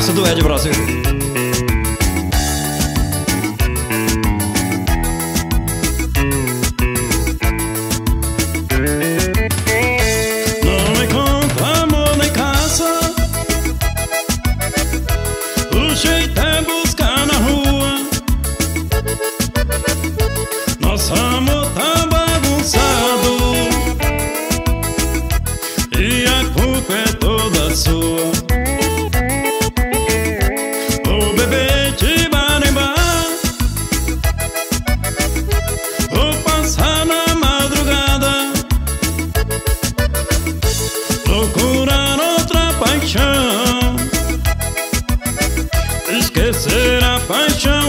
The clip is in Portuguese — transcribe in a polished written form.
Márcio do Ed Brasil. Não encontra amor nem caça, o jeito é buscar na rua. Nosso amor tá bagunçado e a culpa é toda sua. Vou beber de bar em bar, vou passar na madrugada, procurar outra paixão, esquecer a paixão.